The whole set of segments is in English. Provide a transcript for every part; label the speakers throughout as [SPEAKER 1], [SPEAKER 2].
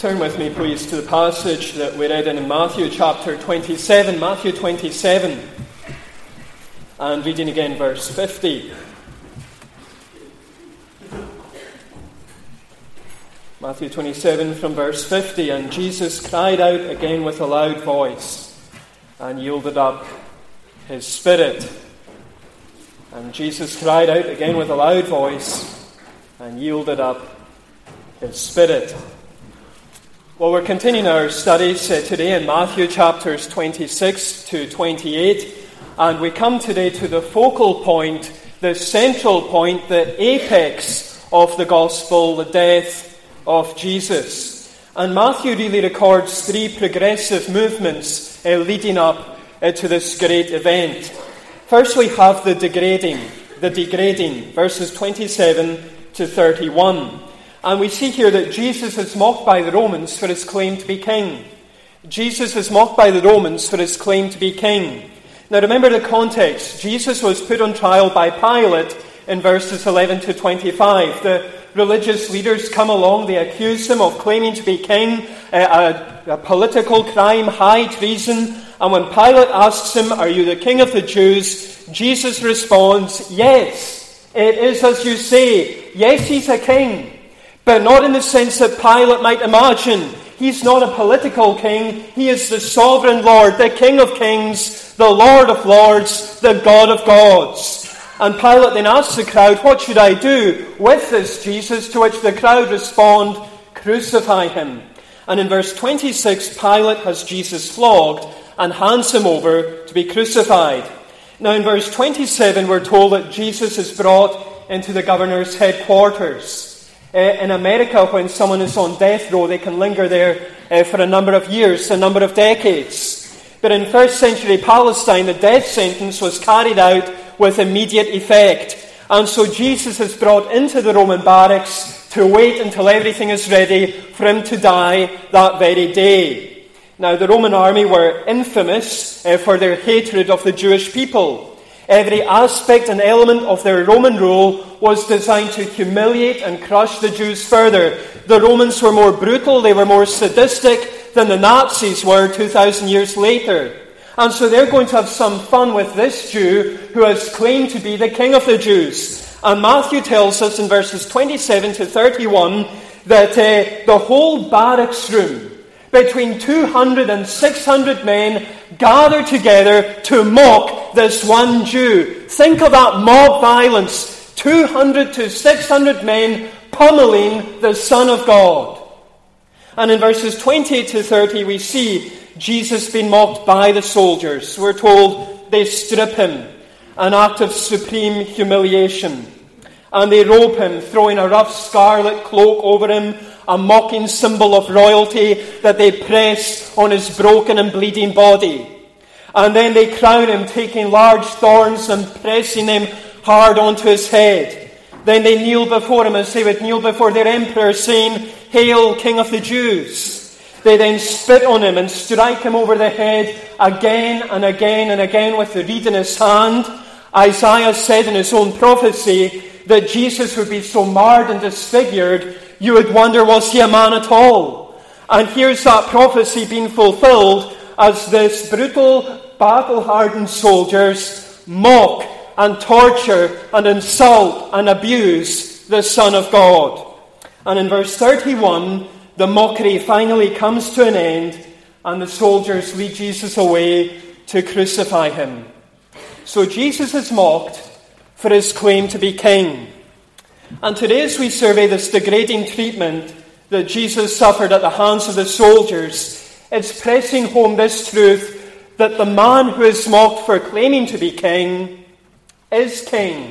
[SPEAKER 1] Turn with me, please, to the passage that we read in Matthew chapter 27. Matthew 27, and reading again verse 50. Matthew 27 from verse 50. And Jesus cried out again with a loud voice, and yielded up his spirit. And Jesus cried out again with a loud voice, and yielded up his spirit. Well, we're continuing our studies today in Matthew chapters 26 to 28, and we come today to the focal point, the central point, the apex of the gospel, the death of Jesus. And Matthew really records three progressive movements leading up to this great event. First, we have the degrading, verses 27 to 31. And we see here that Jesus is mocked by the Romans for his claim to be king. Jesus is mocked by the Romans for his claim to be king. Now remember the context. Jesus was put on trial by Pilate in verses 11 to 25. The religious leaders come along, they accuse him of claiming to be king, a political crime, high treason. And when Pilate asks him, "Are you the king of the Jews?" Jesus responds, "Yes, it is as you say. Yes, he's a king. But not in the sense that Pilate might imagine. He's not a political king. He is the sovereign Lord, the King of kings, the Lord of lords, the God of gods." And Pilate then asks the crowd, "What should I do with this Jesus?" To which the crowd respond, "Crucify him." And in verse 26, Pilate has Jesus flogged and hands him over to be crucified. Now in verse 27, we're told that Jesus is brought into the governor's headquarters. In America, when someone is on death row, they can linger there for a number of years, a number of decades. But in first century Palestine, the death sentence was carried out with immediate effect. And so Jesus is brought into the Roman barracks to wait until everything is ready for him to die that very day. Now, the Roman army were infamous for their hatred of the Jewish people. Every aspect and element of their Roman rule was designed to humiliate and crush the Jews further. The Romans were more brutal, they were more sadistic than the Nazis were 2,000 years later. And so they're going to have some fun with this Jew who has claimed to be the king of the Jews. And Matthew tells us in verses 27 to 31 that the whole barracks room, between 200 and 600 men, gathered together to mock this one Jew. Think of that mob violence. 200 to 600 men pummeling the Son of God. And in verses 28 to 30, we see Jesus being mocked by the soldiers. We're told they strip him, an act of supreme humiliation. And they robe him, throwing a rough scarlet cloak over him, a mocking symbol of royalty that they press on his broken and bleeding body. And then they crown him, taking large thorns and pressing them hard onto his head. Then they kneel before him as they would kneel before their emperor, saying, "Hail, King of the Jews." They then spit on him and strike him over the head again and again and again with the reed in his hand. Isaiah said in his own prophecy that Jesus would be so marred and disfigured, you would wonder, was he a man at all? And here's that prophecy being fulfilled as this brutal, battle-hardened soldiers mock and torture and insult and abuse the Son of God. And in verse 31, the mockery finally comes to an end, and the soldiers lead Jesus away to crucify him. So Jesus is mocked for his claim to be king. And today, as we survey this degrading treatment that Jesus suffered at the hands of the soldiers, it's pressing home this truth that the man who is mocked for claiming to be king is king.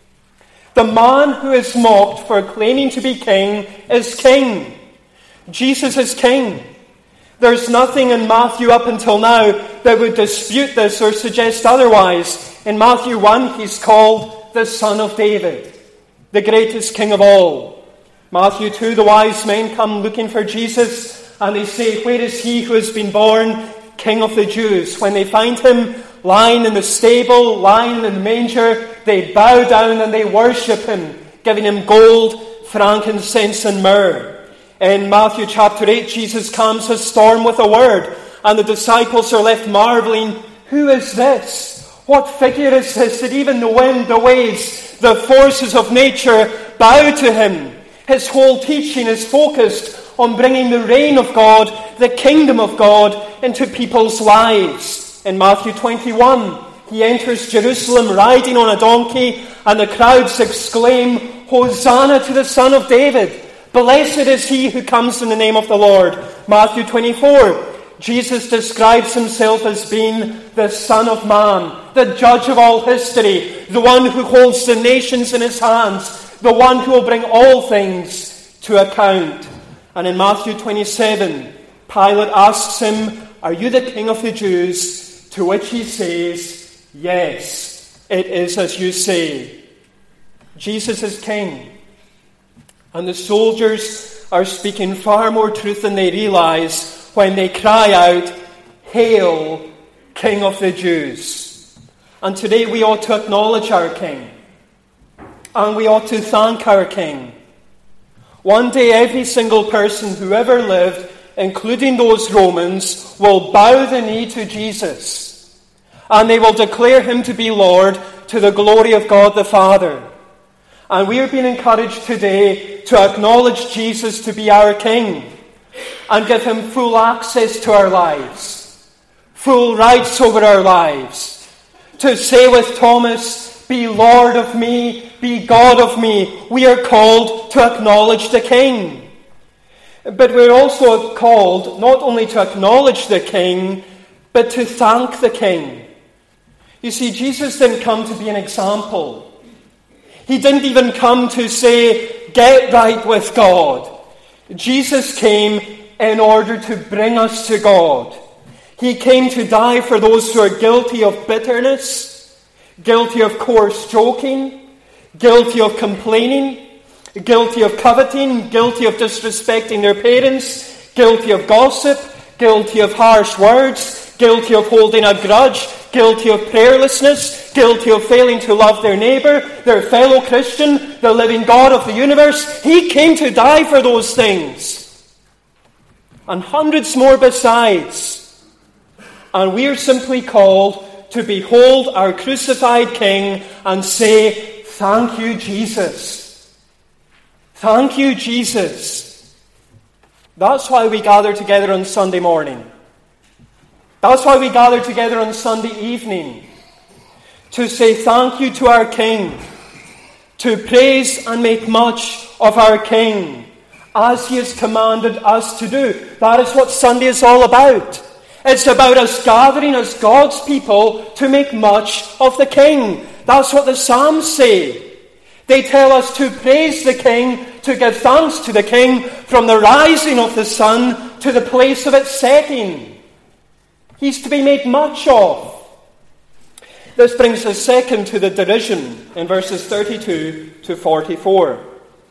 [SPEAKER 1] The man who is mocked for claiming to be king is king. Jesus is king. There's nothing in Matthew up until now that would dispute this or suggest otherwise. In Matthew 1, he's called the Son of David, the greatest king of all. Matthew 2, the wise men come looking for Jesus, and they say, "Where is he who has been born King of the Jews?" When they find him lying in the stable, lying in the manger, they bow down and they worship him, giving him gold, frankincense, and myrrh. In Matthew chapter 8, Jesus calms a storm with a word, and the disciples are left marveling, who is this? What figure is this that even the wind, the waves, the forces of nature bow to him? His whole teaching is focused on bringing the reign of God, the kingdom of God, into people's lives. In Matthew 21, he enters Jerusalem riding on a donkey, and the crowds exclaim, Hosanna to the Son of David! Blessed is he who comes in the name of the Lord. Matthew 24, Jesus describes himself as being the Son of Man, the judge of all history, the one who holds the nations in his hands, the one who will bring all things to account. And in Matthew 27, Pilate asks him, are you the king of the Jews? To which he says, yes, it is as you say. Jesus is king. And the soldiers are speaking far more truth than they realize when they cry out, Hail, King of the Jews. And today we ought to acknowledge our King. And we ought to thank our King. One day every single person who ever lived, including those Romans, will bow the knee to Jesus. And they will declare him to be Lord to the glory of God the Father. And we are being encouraged today to acknowledge Jesus to be our King and give him full access to our lives, full rights over our lives. To say with Thomas, be Lord of me, be God of me. We are called to acknowledge the King. But we're also called not only to acknowledge the King, but to thank the King. You see, Jesus didn't come to be an example. He didn't even come to say, get right with God. Jesus came in order to bring us to God. He came to die for those who are guilty of bitterness, guilty of coarse joking, guilty of complaining, guilty of coveting, guilty of disrespecting their parents, guilty of gossip, guilty of harsh words, guilty of holding a grudge, guilty of prayerlessness, guilty of failing to love their neighbour, their fellow Christian, the living God of the universe. He came to die for those things. And hundreds more besides. And we are simply called to behold our crucified King and say, thank you, Jesus. Thank you, Jesus. That's why we gather together on Sunday morning. That's why we gather together on Sunday evening. To say thank you to our King. To praise and make much of our King, as he has commanded us to do. That is what Sunday is all about. It's about us gathering as God's people to make much of the King. That's what the Psalms say. They tell us to praise the King, to give thanks to the King from the rising of the sun to the place of its setting. He's to be made much of. This brings us second to the derision in verses 32 to 44.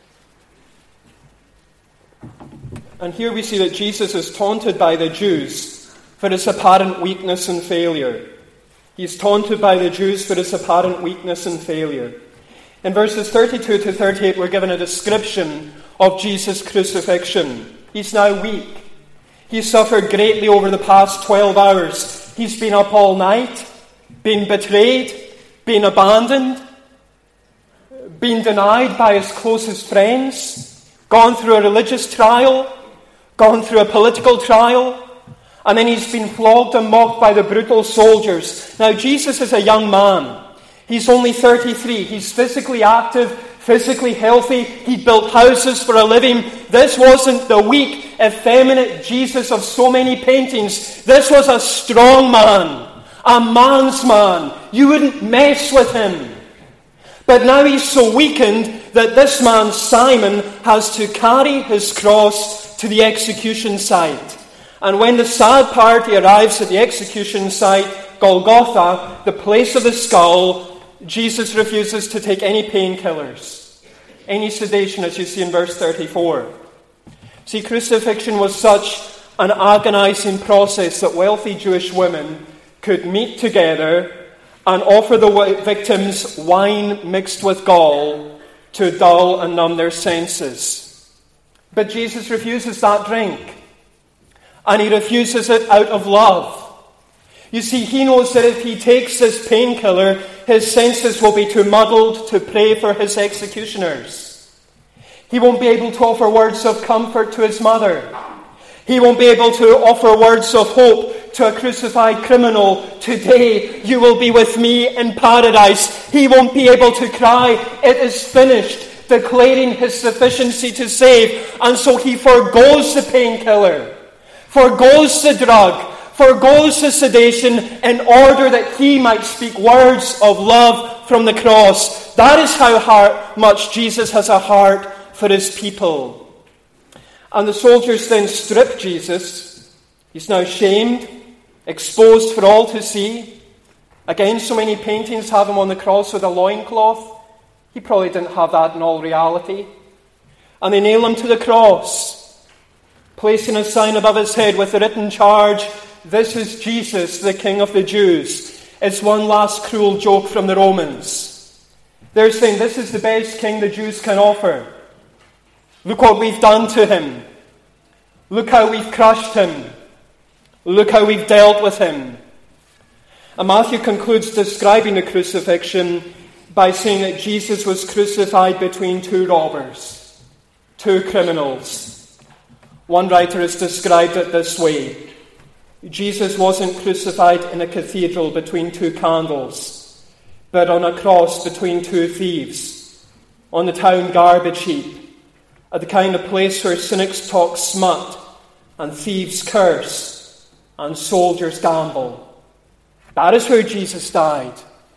[SPEAKER 1] And here we see that Jesus is taunted by the Jews for his apparent weakness and failure. He's taunted by the Jews for his apparent weakness and failure. In verses 32 to 38, we're given a description of Jesus' crucifixion. He's now weak. He's suffered greatly over the past 12 hours. He's been up all night, been betrayed, been abandoned, been denied by his closest friends, gone through a religious trial, gone through a political trial, and then he's been flogged and mocked by the brutal soldiers. Now, Jesus is a young man. He's only 33. He's physically active, physically healthy. He built houses for a living. This wasn't the weak, effeminate Jesus of so many paintings. This was a strong man, a man's man. You wouldn't mess with him. But now he's so weakened that this man, Simon, has to carry his cross to the execution site. And when the sad party arrives at the execution site, Golgotha, the place of the skull, Jesus refuses to take any painkillers, any sedation, as you see in verse 34. See, crucifixion was such an agonizing process that wealthy Jewish women could meet together and offer the victims wine mixed with gall to dull and numb their senses. But Jesus refuses that drink. And he refuses it out of love. You see, he knows that if he takes this painkiller, his senses will be too muddled to pray for his executioners. He won't be able to offer words of comfort to his mother. He won't be able to offer words of hope to a crucified criminal. Today you will be with me in paradise. He won't be able to cry, it is finished, declaring his sufficiency to save. And so he forgoes the painkiller, forgoes the drug, forgoes the sedation in order that he might speak words of love from the cross. That is how much Jesus has a heart for his people. And the soldiers then strip Jesus. He's now shamed, exposed for all to see. Again, so many paintings have him on the cross with a loincloth. He probably didn't have that in all reality. And they nail him to the cross, placing a sign above his head with the written charge, "This is Jesus, the King of the Jews." It's one last cruel joke from the Romans. They're saying, this is the best king the Jews can offer. Look what we've done to him. Look how we've crushed him. Look how we've dealt with him. And Matthew concludes describing the crucifixion by saying that Jesus was crucified between two robbers, two criminals. One writer has described it this way: Jesus wasn't crucified in a cathedral between two candles, but on a cross between two thieves, on the town garbage heap, at the kind of place where cynics talk smut and thieves curse and soldiers gamble. That is where Jesus died.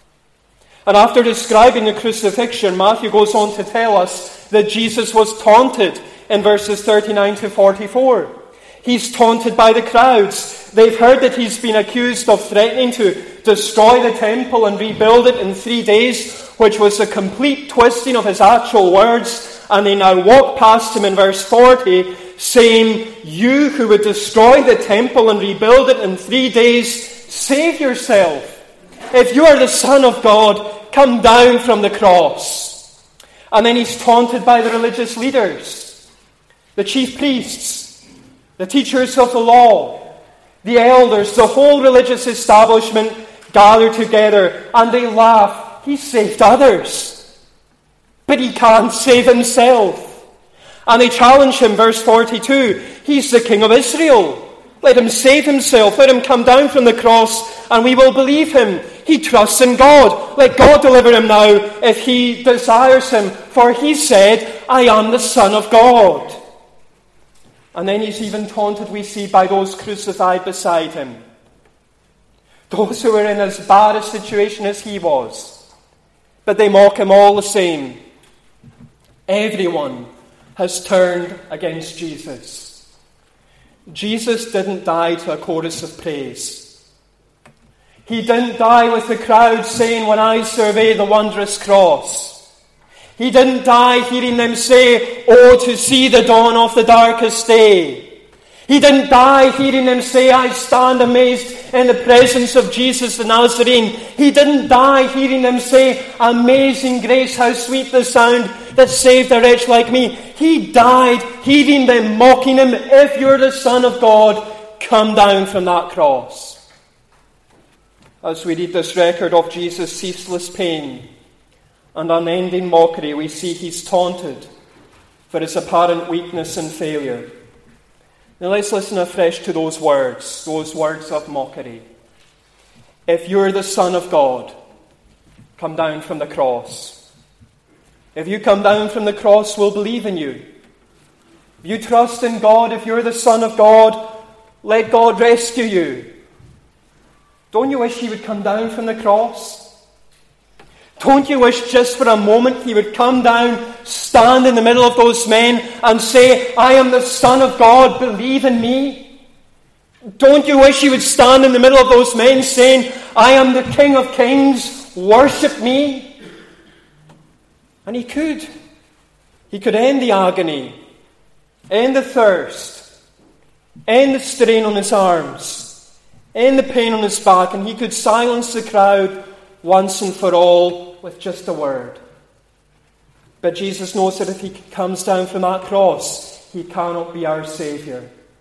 [SPEAKER 1] And after describing the crucifixion, Matthew goes on to tell us that Jesus was taunted in verses 39 to 44. He's taunted by the crowds. They've heard that he's been accused of threatening to destroy the temple and rebuild it in 3 days, which was a complete twisting of his actual words. And they now walk past him in verse 40, saying, "You who would destroy the temple and rebuild it in 3 days, save yourself. If you are the Son of God, come down from the cross." And then he's taunted by the religious leaders, the chief priests, the teachers of the law, the elders, the whole religious establishment gathered together, and they laugh. He saved others, but he can't save himself. And they challenge him, verse 42, he's the King of Israel. Let him save himself. Let him come down from the cross, and we will believe him. He trusts in God. Let God deliver him now if he desires him. For he said, "I am the Son of God." And then he's even taunted, we see, by those crucified beside him. Those who were in as bad a situation as he was. But they mock him all the same. Everyone has turned against Jesus. Jesus didn't die to a chorus of praise. He didn't die with the crowd saying, "When I survey the wondrous cross." He didn't die hearing them say, "Oh, to see the dawn of the darkest day." He didn't die hearing them say, "I stand amazed in the presence of Jesus the Nazarene." He didn't die hearing them say, "Amazing grace, how sweet the sound that saved a wretch like me." He died hearing them mocking him, "If you're the Son of God, come down from that cross." As we read this record of Jesus' ceaseless pain and unending mockery, we see he's taunted for his apparent weakness and failure. Now let's listen afresh to those words of mockery. "If you're the Son of God, come down from the cross. If you come down from the cross, we'll believe in you. If you trust in God, if you're the Son of God, let God rescue you." Don't you wish he would come down from the cross? Don't you wish just for a moment he would come down, stand in the middle of those men and say, "I am the Son of God, believe in me"? Don't you wish he would stand in the middle of those men saying, "I am the King of Kings, worship me"? And he could. He could end the agony, end the thirst, end the strain on his arms, end the pain on his back, and he could silence the crowd once and for all with just a word. But Jesus knows that if he comes down from that cross, he cannot be our Saviour.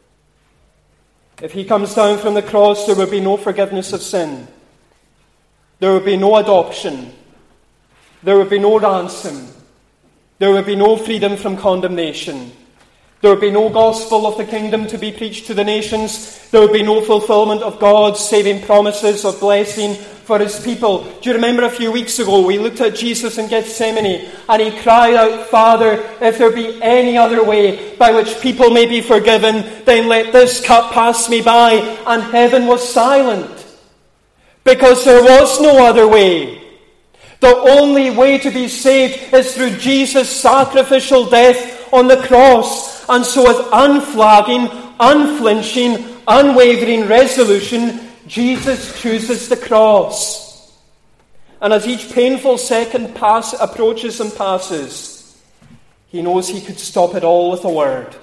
[SPEAKER 1] If he comes down from the cross, there will be no forgiveness of sin. There will be no adoption. There will be no ransom. There will be no freedom from condemnation. There will be no gospel of the kingdom to be preached to the nations. There will be no fulfillment of God's saving promises of blessing for his people. Do you remember a few weeks ago we looked at Jesus in Gethsemane and he cried out, Father, if there be any other way by which people may be forgiven, then let this cup pass me by. And heaven was silent because there was no other way. The only way to be saved is through Jesus' sacrificial death on the cross. And so with unflagging, unflinching, unwavering resolution, Jesus chooses the cross. And as each painful second approaches and passes, he knows he could stop it all with a word.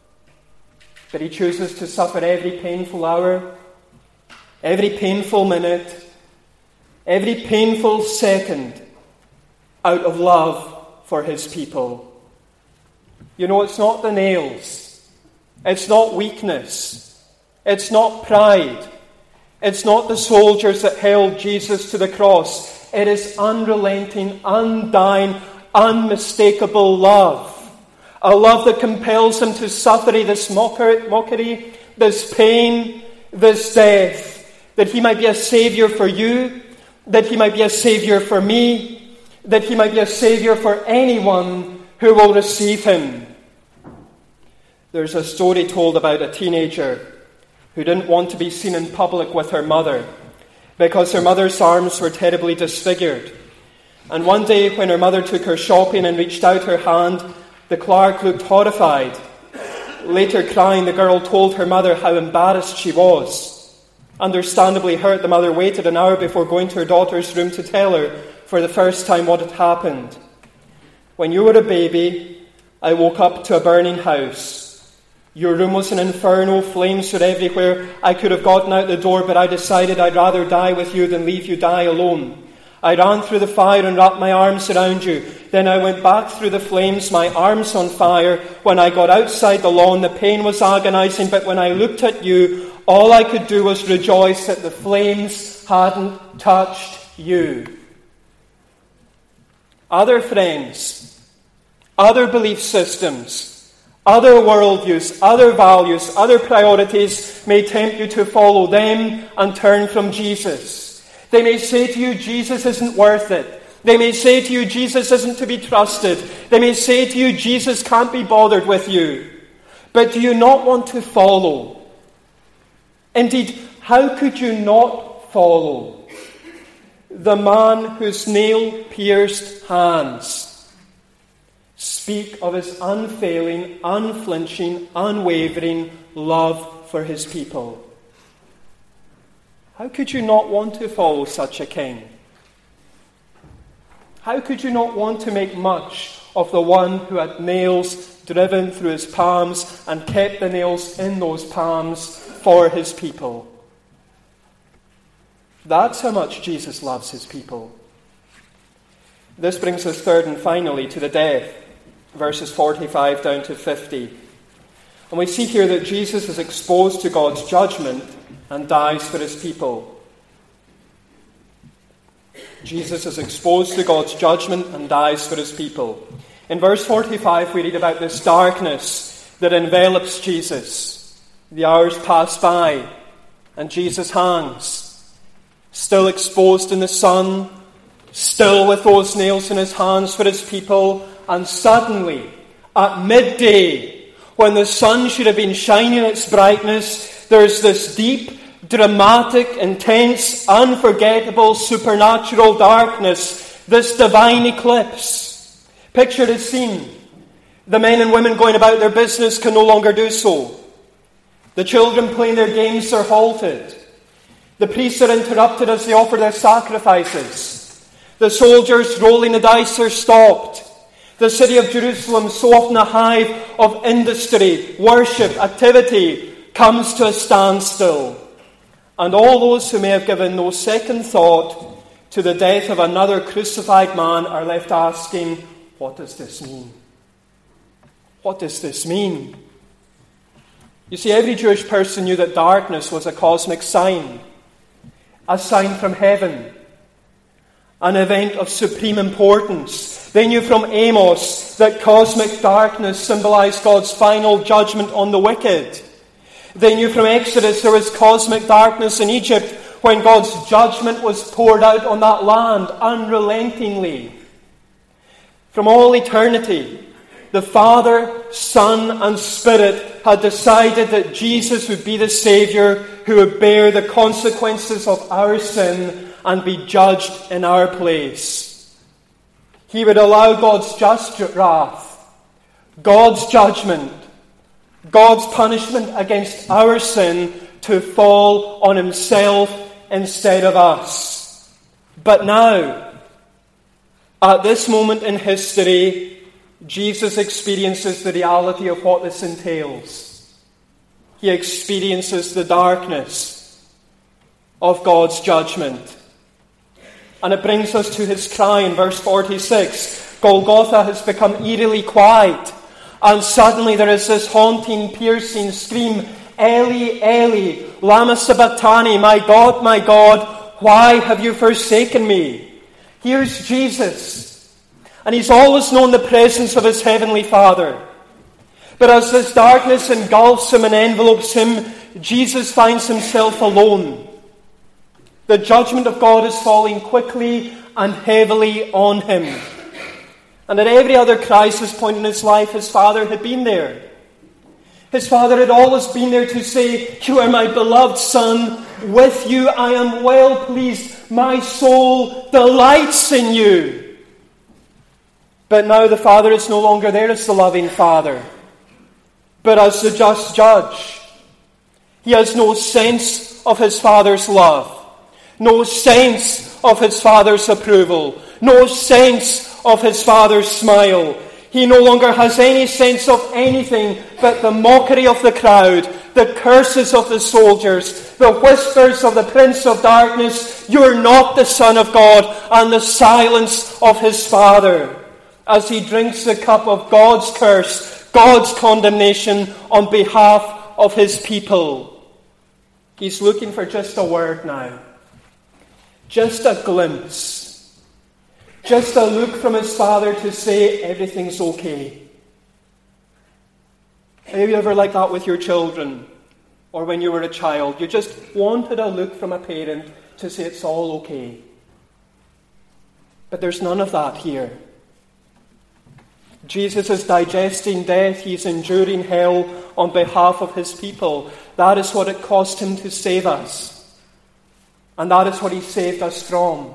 [SPEAKER 1] But he chooses to suffer every painful hour, every painful minute, every painful second out of love for his people. You know, it's not the nails. It's not weakness. It's not pride. It's not the soldiers that held Jesus to the cross. It is unrelenting, undying, unmistakable love. A love that compels him to suffer this mockery, this pain, this death, that he might be a saviour for you, that he might be a saviour for me, that he might be a saviour for anyone who will receive him. There's a story told about a teenager who didn't want to be seen in public with her mother because her mother's arms were terribly disfigured. And one day when her mother took her shopping and reached out her hand, the clerk looked horrified. Later crying, the girl told her mother how embarrassed she was. Understandably hurt, the mother waited an hour before going to her daughter's room to tell her for the first time what had happened. When you were a baby, I woke up to a burning house. Your room was an inferno, flames were everywhere. I could have gotten out the door, but I decided I'd rather die with you than leave you die alone. I ran through the fire and wrapped my arms around you. Then I went back through the flames, my arms on fire. When I got outside the lawn, the pain was agonizing, but when I looked at you, all I could do was rejoice that the flames hadn't touched you. Other friends, other belief systems, other worldviews, other values, other priorities may tempt you to follow them and turn from Jesus. They may say to you, Jesus isn't worth it. They may say to you, Jesus isn't to be trusted. They may say to you, Jesus can't be bothered with you. But do you not want to follow? Indeed, how could you not follow the man whose nail-pierced hands speak of his unfailing, unflinching, unwavering love for his people? How could you not want to follow such a king? How could you not want to make much of the one who had nails driven through his palms and kept the nails in those palms for his people? That's how much Jesus loves his people. This brings us third and finally to the death, verses 45 down to 50. And we see here that Jesus is exposed to God's judgment and dies for his people. Jesus is exposed to God's judgment and dies for his people. In verse 45 we read about this darkness that envelops Jesus. The hours pass by and Jesus hangs, still exposed in the sun, still with those nails in his hands for his people. And suddenly, at midday, when the sun should have been shining its brightness, there's this deep, dramatic, intense, unforgettable, supernatural darkness, this divine eclipse. Picture the scene. The men and women going about their business can no longer do so. The children playing their games are halted. The priests are interrupted as they offer their sacrifices. The soldiers rolling the dice are stopped. The city of Jerusalem, so often a hive of industry, worship, activity, comes to a standstill. And all those who may have given no second thought to the death of another crucified man are left asking, what does this mean? What does this mean? You see, every Jewish person knew that darkness was a cosmic sign, a sign from heaven, an event of supreme importance. They knew from Amos that cosmic darkness symbolized God's final judgment on the wicked. They knew from Exodus there was cosmic darkness in Egypt when God's judgment was poured out on that land unrelentingly. From all eternity, the Father, Son, and Spirit had decided that Jesus would be the Saviour who would bear the consequences of our sin and be judged in our place. He would allow God's just wrath, God's judgment, God's punishment against our sin to fall on himself instead of us. But now, at this moment in history, Jesus experiences the reality of what this entails. He experiences the darkness of God's judgment. And it brings us to his cry in verse 46. Golgotha has become eerily quiet. And suddenly there is this haunting, piercing scream, Eli, Eli, lama sabachthani, my God, why have you forsaken me? Here's Jesus. And he's always known the presence of his heavenly Father. But as this darkness engulfs him and envelopes him, Jesus finds himself alone. The judgment of God is falling quickly and heavily on him. And at every other crisis point in his life, his Father had been there. His Father had always been there to say, you are my beloved Son. With you I am well pleased. My soul delights in you. But now the Father is no longer there as the loving Father, but as the just judge. He has no sense of his Father's love, no sense of his Father's approval, no sense of his Father's smile. He no longer has any sense of anything but the mockery of the crowd, the curses of the soldiers, the whispers of the Prince of Darkness, you are not the Son of God, and the silence of his Father as he drinks the cup of God's curse, God's condemnation on behalf of his people. He's looking for just a word now, just a glimpse, just a look from his Father to say everything's okay. Are you ever like that with your children? Or when you were a child, you just wanted a look from a parent to say it's all okay. But there's none of that here. Jesus is digesting death. He's enduring hell on behalf of his people. That is what it cost him to save us. And that is what he saved us from.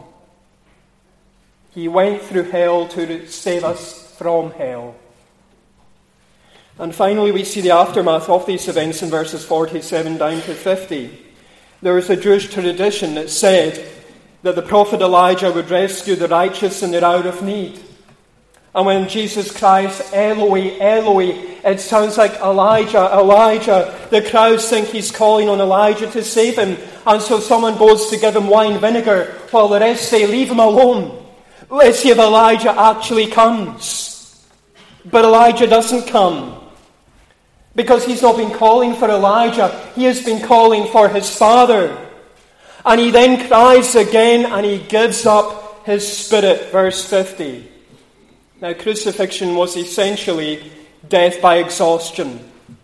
[SPEAKER 1] He went through hell to save us from hell. And finally, we see the aftermath of these events in verses 47 down to 50. There was a Jewish tradition that said that the prophet Elijah would rescue the righteous in their hour of need. And when Jesus cries, Eloi, Eloi, it sounds like Elijah, Elijah. The crowds think he's calling on Elijah to save him. And so someone goes to give him wine vinegar, while the rest say, leave him alone. Let's see if Elijah actually comes. But Elijah doesn't come. Because he's not been calling for Elijah. He has been calling for his Father. And he then cries again and he gives up his spirit. Verse 50. Now, crucifixion was essentially death by exhaustion.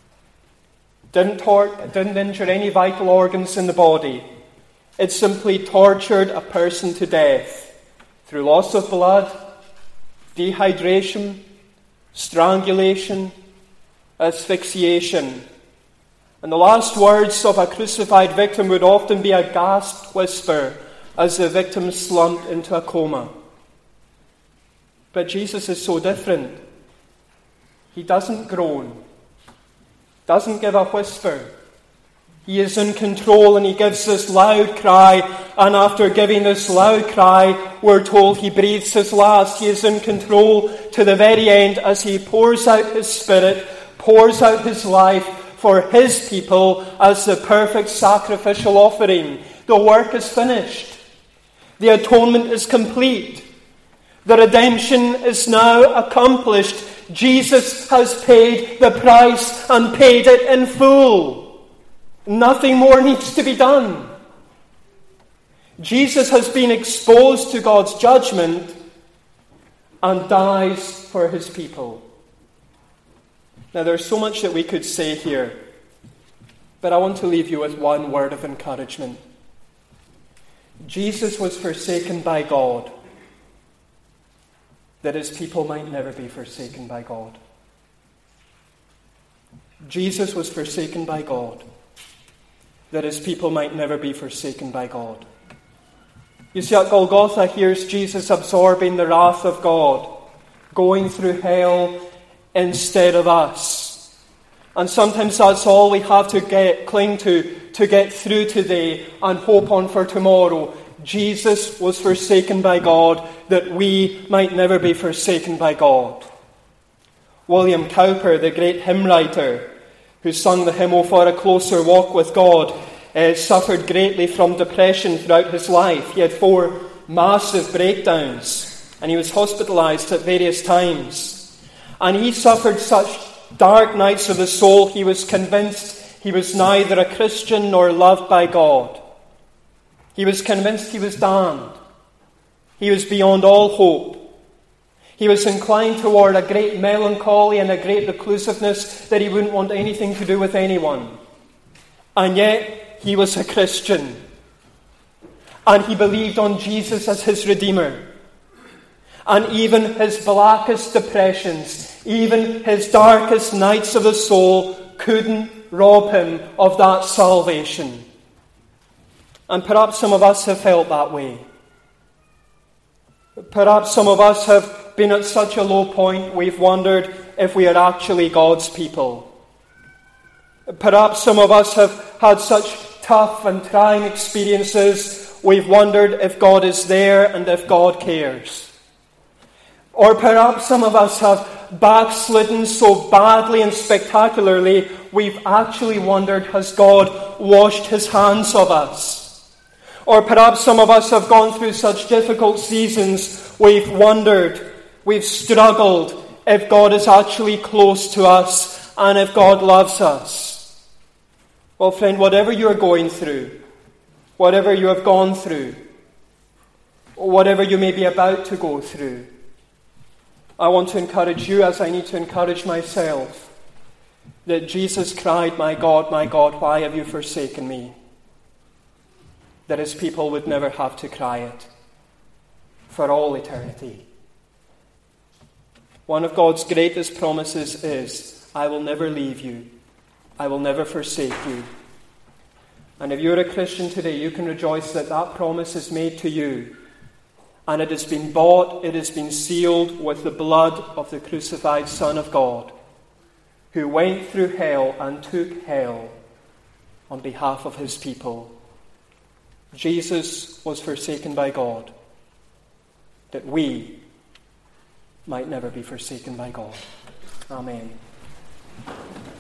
[SPEAKER 1] It didn't injure any vital organs in the body. It simply tortured a person to death through loss of blood, dehydration, strangulation, asphyxiation. And the last words of a crucified victim would often be a gasped whisper as the victim slumped into a coma. But Jesus is so different. He doesn't groan, doesn't give a whisper. He is in control and he gives this loud cry, and after giving this loud cry, we're told he breathes his last. He is in control to the very end as he pours out his Spirit, pours out his life for his people as the perfect sacrificial offering. The work is finished. The atonement is complete. The redemption is now accomplished. Jesus has paid the price and paid it in full. Nothing more needs to be done. Jesus has been exposed to God's judgment and dies for his people. Now, there's so much that we could say here, but I want to leave you with one word of encouragement. Jesus was forsaken by God, that his people might never be forsaken by God. Jesus was forsaken by God, that his people might never be forsaken by God. You see, at Golgotha, here's Jesus absorbing the wrath of God, going through hell instead of us. And sometimes that's all we have to cling to get through today and hope on for tomorrow. Jesus was forsaken by God that we might never be forsaken by God. William Cowper, the great hymn writer, who sung the hymn, "O for a Closer Walk with God," suffered greatly from depression throughout his life. He had 4 massive breakdowns, and he was hospitalized at various times. And he suffered such dark nights of the soul, he was convinced he was neither a Christian nor loved by God. He was convinced he was damned. He was beyond all hope. He was inclined toward a great melancholy and a great reclusiveness that he wouldn't want anything to do with anyone. And yet, he was a Christian. And he believed on Jesus as his Redeemer. And even his blackest depressions, even his darkest nights of the soul couldn't rob him of that salvation. And perhaps some of us have felt that way. Perhaps some of us have been at such a low point we've wondered if we are actually God's people. Perhaps some of us have had such tough and trying experiences we've wondered if God is there and if God cares. Or perhaps some of us have backslidden so badly and spectacularly we've actually wondered, has God washed his hands of us? Or perhaps some of us have gone through such difficult seasons, we've wondered, we've struggled, if God is actually close to us and if God loves us. Well, friend, whatever you're going through, whatever you have gone through, or whatever you may be about to go through, I want to encourage you, as I need to encourage myself, that Jesus cried, my God, why have you forsaken me?" That his people would never have to cry it for all eternity. One of God's greatest promises is, "I will never leave you. I will never forsake you." And if you're a Christian today, you can rejoice that that promise is made to you. And it has been bought, it has been sealed with the blood of the crucified Son of God, who went through hell and took hell on behalf of his people. Jesus was forsaken by God, that we might never be forsaken by God. Amen.